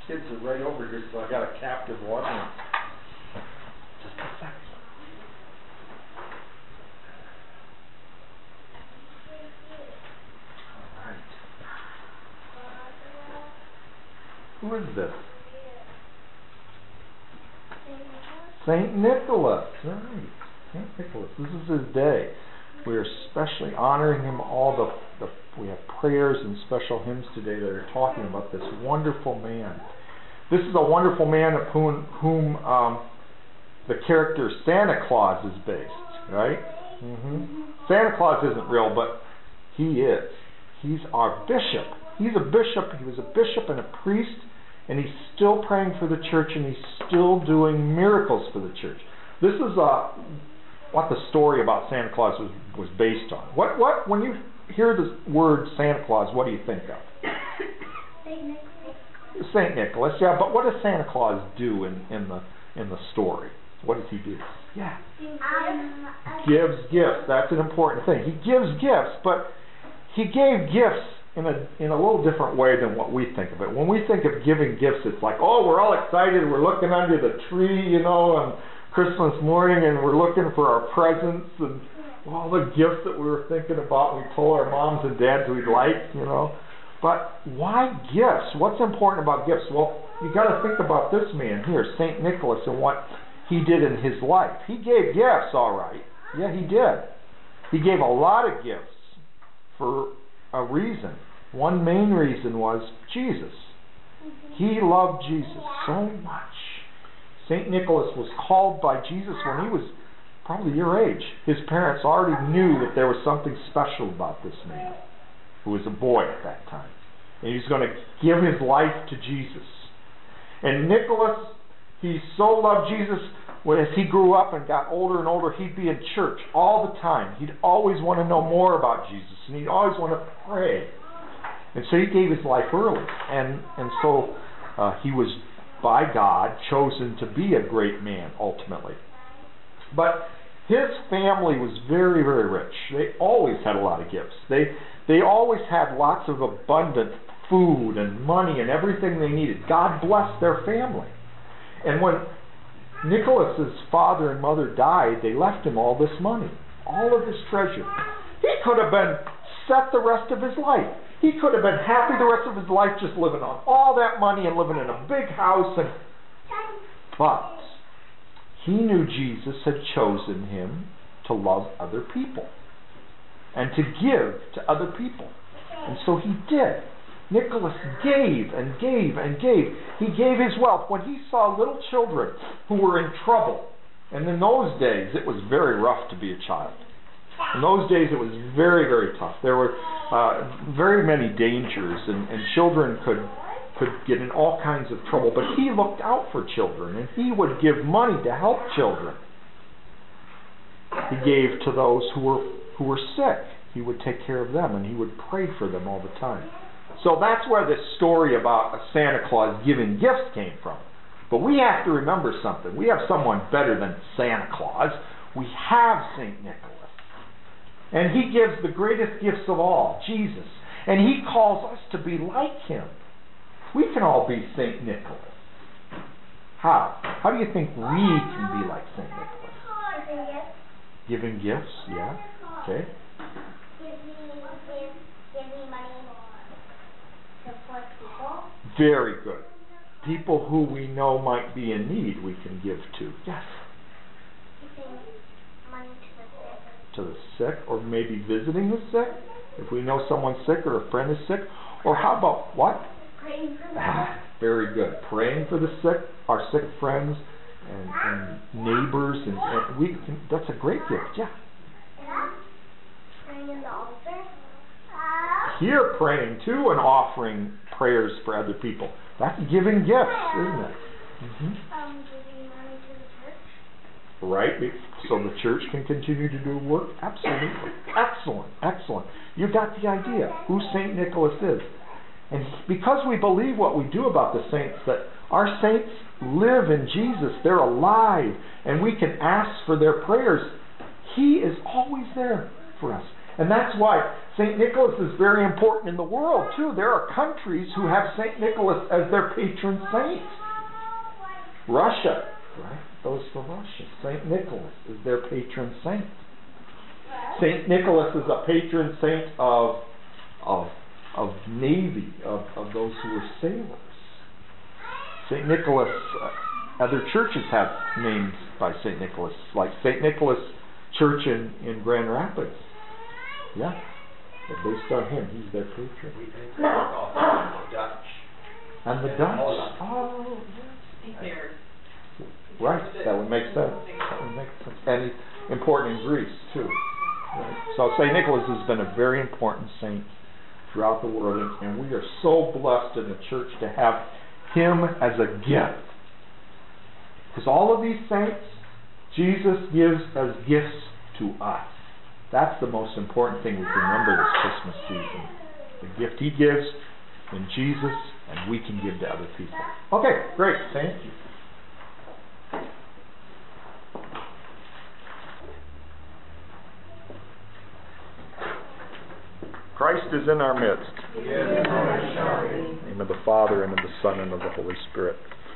kids are right over here, so I got a captive audience. Just a second. All right. Who is this? Saint Nicholas. Right. Saint Nicholas. This is his day. We are especially honoring him. We have prayers and special hymns today that are talking about this wonderful man. This is a wonderful man of whom the character Santa Claus is based, right? Santa Claus isn't real, but he is. He's our bishop. He's a bishop. He was a bishop and a priest, and he's still praying for the church, and he's still doing miracles for the church. This is what the story about Santa Claus was based on. What when you hear the word Santa Claus, what do you think of? Saint Nicholas, yeah. But what does Santa Claus do in the story? What does he do? Yeah. Gives gifts. That's an important thing. He gives gifts, but he gave gifts in a little different way than what we think of it. When we think of giving gifts, it's like, oh, we're all excited. We're looking under the tree, on Christmas morning, and we're looking for our presents and all the gifts that we were thinking about. We told our moms and dads we'd like, But why gifts? What's important about gifts? Well, you got to think about this man here, Saint Nicholas, and what he did in his life. He gave gifts, all right. Yeah, he did. He gave a lot of gifts for a reason. One main reason was Jesus. He loved Jesus so much. Saint Nicholas was called by Jesus when he was probably your age. His parents already knew that there was something special about this man, who was a boy at that time. And he was going to give his life to Jesus. And Nicholas, he so loved Jesus, as he grew up and got older and older, he'd be in church all the time. He'd always want to know more about Jesus, and he'd always want to pray. And so he gave his life early. And so he was, by God, chosen to be a great man, ultimately. But his family was very, very rich. They always had a lot of gifts. They always had lots of abundant food and money and everything they needed. God blessed their family. And when Nicholas's father and mother died, they left him all this money, all of his treasure. He could have been set the rest of his life. He could have been happy the rest of his life just living on all that money and living in a big house. But he knew Jesus had chosen him to love other people and to give to other people. And so he did. Nicholas gave and gave and gave. He gave his wealth. When he saw little children who were in trouble, and in those days it was very rough to be a child. In those days it was very, very tough. There were very many dangers, and children could get in all kinds of trouble. But he looked out for children, and he would give money to help children. He gave to those who were sick. He would take care of them, and he would pray for them all the time. So that's where this story about Santa Claus giving gifts came from. But we have to remember something. We have someone better than Santa Claus. We have Saint Nicholas. And he gives the greatest gifts of all, Jesus. And he calls us to be like him. We can all be Saint Nicholas. How? How do you think we can be like Saint Nicholas? Giving gifts, yeah. Okay. Give me money to support people. Very good. People who we know might be in need, we can give to. Yes. Giving money to the sick, or maybe visiting the sick, if we know someone's sick or a friend is sick. Or how about what? Praying for them. Very good. Praying for the sick, our sick friends and neighbors, and we can, that's a great gift. Yeah. Praying in the altar. Here praying too and offering prayers for other people. That's giving gifts, isn't it? Giving money to the church. Right, so the church can continue to do work? Absolutely. Excellent, excellent. You got the idea who St. Nicholas is. And because we believe what we do about the saints, that our saints live in Jesus, they're alive, and we can ask for their prayers, he is always there for us. And that's why St. Nicholas is very important in the world, too. There are countries who have St. Nicholas as their patron saint. Russia, right? Those for Russia. St. Nicholas is their patron saint. St. Nicholas is a patron saint of Navy, of those who were sailors. St. Nicholas, other churches have names by St. Nicholas, like St. Nicholas Church in Grand Rapids. Yeah, they're based on him. He's their patron. We think the Dutch. And the Dutch. Oh, yes. Right, that would make sense. That would make sense. And he's important in Greece, too. Right. So St. Nicholas has been a very important saint throughout the world, and we are so blessed in the church to have him as a gift. Because all of these saints, Jesus gives as gifts to us. That's the most important thing we can remember this Christmas season. The gift he gives in Jesus, and we can give to other people. Okay, great. Thank you. Christ is in our midst. In the name of the Father, and of the Son, and of the Holy Spirit.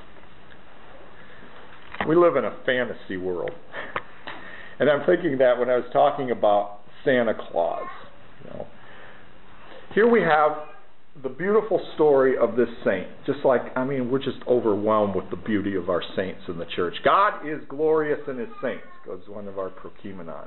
We live in a fantasy world. And I'm thinking that when I was talking about Santa Claus, here we have the beautiful story of this saint. We're just overwhelmed with the beauty of our saints in the church. God is glorious in his saints, goes one of our prokimenons.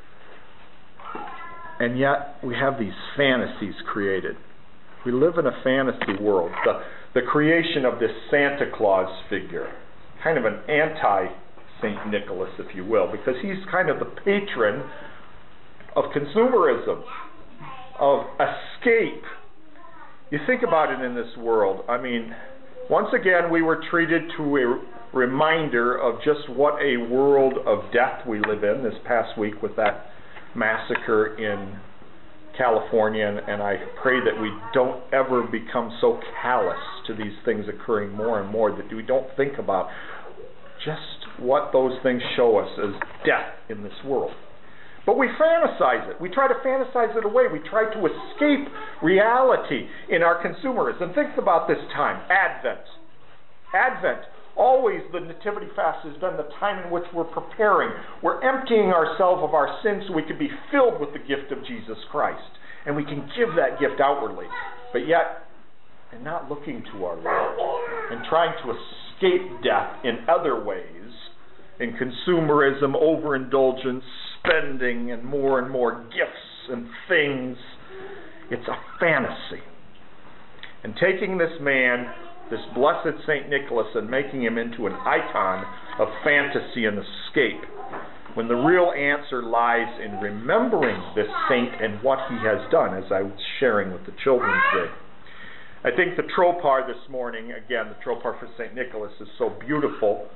And yet, we have these fantasies created. We live in a fantasy world. The creation of this Santa Claus figure, kind of an anti-St. Nicholas, if you will, because he's kind of the patron of consumerism, of escape. You think about it in this world. Once again, we were treated to a reminder of just what a world of death we live in this past week with that massacre in California, and I pray that we don't ever become so callous to these things occurring more and more that we don't think about just what those things show us as death in this world. But we fantasize it. We try to fantasize it away. We try to escape reality in our consumerism. Think about this time, Advent. Always the Nativity Fast has been the time in which we're preparing. We're emptying ourselves of our sins so we can be filled with the gift of Jesus Christ. And we can give that gift outwardly. But yet, and not looking to our Lord, and trying to escape death in other ways, in consumerism, overindulgence, spending, and more gifts and things. It's a fantasy. And taking this man, this blessed St. Nicholas, and making him into an icon of fantasy and escape, when the real answer lies in remembering this saint and what he has done, as I was sharing with the children today. I think the tropar this morning, again, the tropar for St. Nicholas, is so beautiful.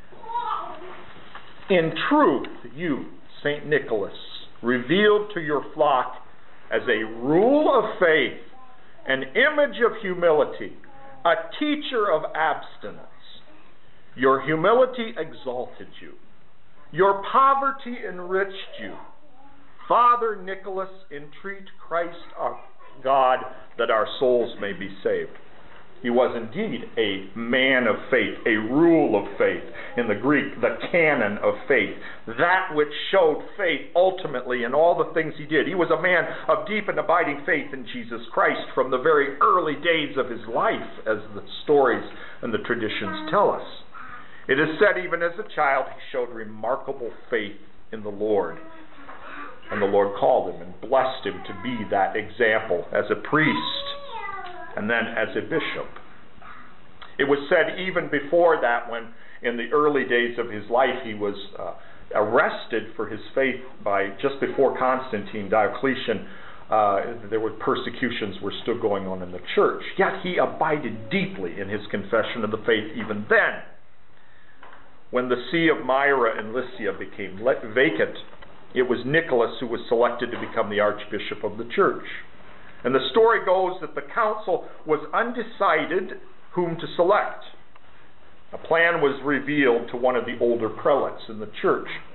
In truth, you, St. Nicholas, revealed to your flock as a rule of faith, an image of humility, a teacher of abstinence. Your humility exalted you. Your poverty enriched you. Father Nicholas, entreat Christ our God that our souls may be saved. He was indeed a man of faith, a rule of faith. In the Greek, the canon of faith. That which showed faith ultimately in all the things he did. He was a man of deep and abiding faith in Jesus Christ from the very early days of his life, as the stories and the traditions tell us. It is said even as a child he showed remarkable faith in the Lord. And the Lord called him and blessed him to be that example as a priest and then as a bishop. It was said even before that, when in the early days of his life he was arrested for his faith by, just before Constantine, Diocletian, there were persecutions were still going on in the church. Yet he abided deeply in his confession of the faith even then. When the see of Myra in Lycia became vacant, it was Nicholas who was selected to become the archbishop of the church. And the story goes that the council was undecided whom to select. A plan was revealed to one of the older prelates in the church.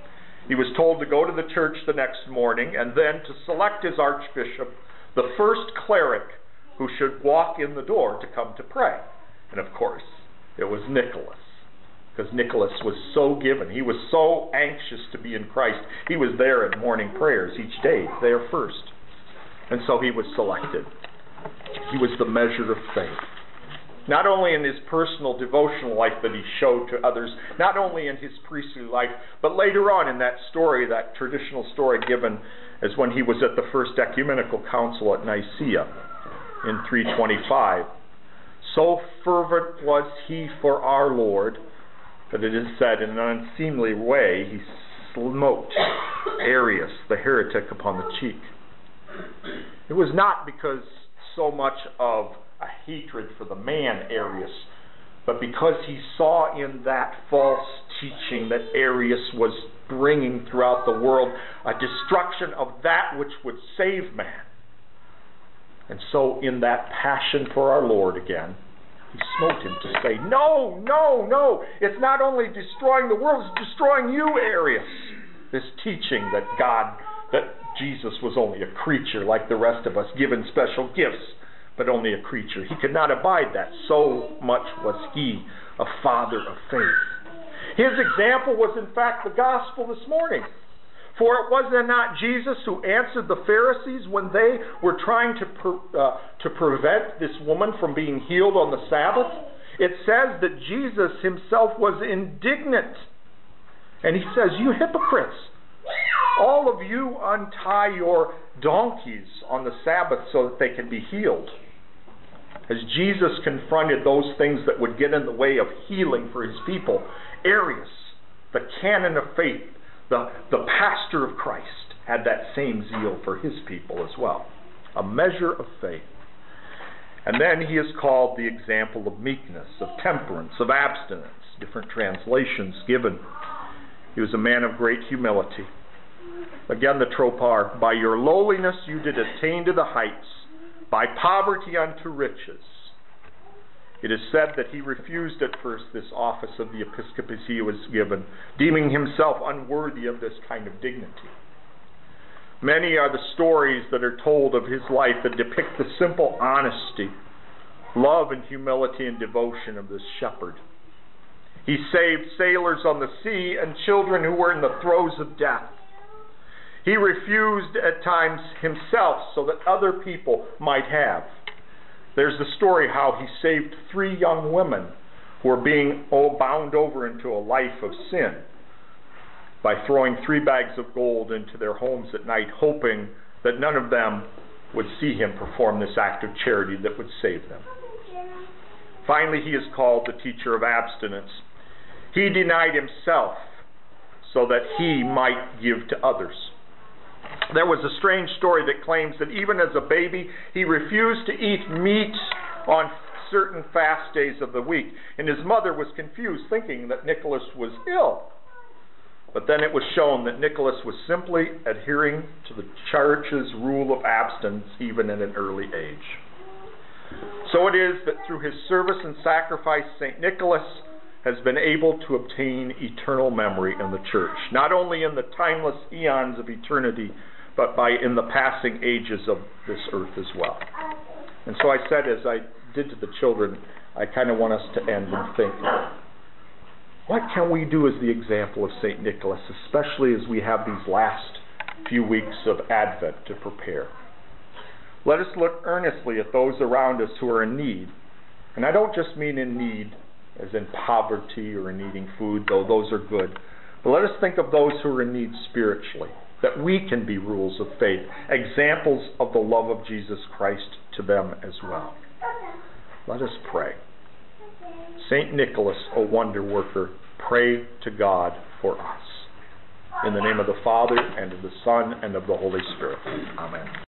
He was told to go to the church the next morning and then to select his archbishop, the first cleric who should walk in the door to come to pray. And of course, it was Nicholas. Because Nicholas was so given. He was so anxious to be in Christ. He was there at morning prayers each day, there first. And so he was selected. He was the measure of faith. Not only in his personal devotional life that he showed to others, not only in his priestly life, but later on in that story, that traditional story given as when he was at the First Ecumenical Council at Nicaea in 325. So fervent was he for our Lord that it is said in an unseemly way he smote Arius, the heretic, upon the cheek. It was not because so much of a hatred for the man Arius, but because he saw in that false teaching that Arius was bringing throughout the world a destruction of that which would save man. And so in that passion for our Lord again, he smote him to say, no, no, no, it's not only destroying the world, it's destroying you, Arius. This teaching that Jesus was only a creature like the rest of us, given special gifts, but only a creature. He could not abide that. So much was he a father of faith. His example was in fact the gospel this morning. For it was then not Jesus who answered the Pharisees when they were trying to prevent this woman from being healed on the Sabbath? It says that Jesus himself was indignant. And he says, you hypocrites, all of you untie your donkeys on the Sabbath so that they can be healed. As Jesus confronted those things that would get in the way of healing for his people, Arius, the canon of faith, the pastor of Christ, had that same zeal for his people as well. A measure of faith. And then he is called the example of meekness, of temperance, of abstinence. Different translations given. He was a man of great humility. Again, the tropar, by your lowliness you did attain to the heights, by poverty unto riches. It is said that he refused at first this office of the episcopacy he was given, deeming himself unworthy of this kind of dignity. Many are the stories that are told of his life that depict the simple honesty, love and humility and devotion of this shepherd. He saved sailors on the sea and children who were in the throes of death. He refused at times himself so that other people might have. There's the story how he saved 3 young women who were being bound over into a life of sin by throwing 3 bags of gold into their homes at night, hoping that none of them would see him perform this act of charity that would save them. Finally, he is called the teacher of abstinence. He denied himself so that he might give to others. There was a strange story that claims that even as a baby, he refused to eat meat on certain fast days of the week. And his mother was confused, thinking that Nicholas was ill. But then it was shown that Nicholas was simply adhering to the church's rule of abstinence even at an early age. So it is that through his service and sacrifice, St. Nicholas has been able to obtain eternal memory in the church, not only in the timeless eons of eternity, but in the passing ages of this earth as well. And so I said, as I did to the children, I kind of want us to end and think, what can we do as the example of St. Nicholas, especially as we have these last few weeks of Advent to prepare? Let us look earnestly at those around us who are in need. And I don't just mean in need as in poverty or in needing food, though those are good. But let us think of those who are in need spiritually, that we can be rules of faith, examples of the love of Jesus Christ to them as well. Let us pray. St. Nicholas, O wonder worker, pray to God for us. In the name of the Father, and of the Son, and of the Holy Spirit. Amen.